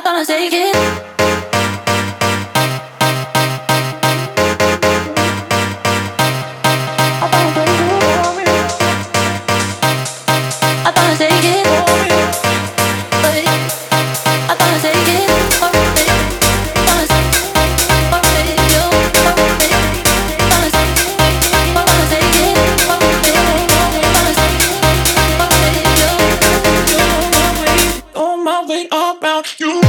gonna take it. I gonna take it. I gonna take it. On my way about you.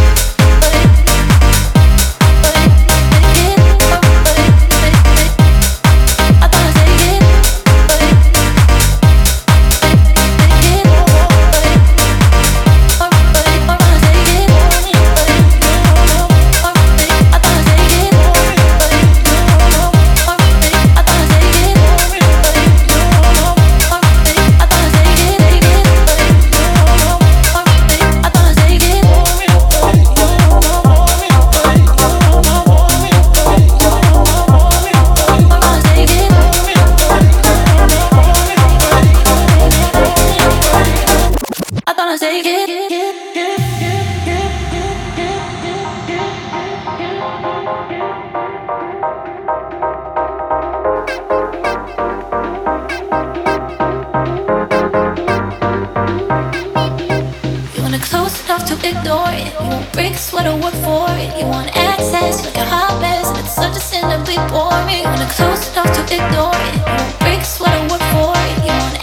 Take it. You wanna close enough to ignore it. You want bricks, what I work for it. You want access like a hot mess, and it's such a sin to be boring. You wanna close enough to ignore it. You want bricks, what I work for it. You want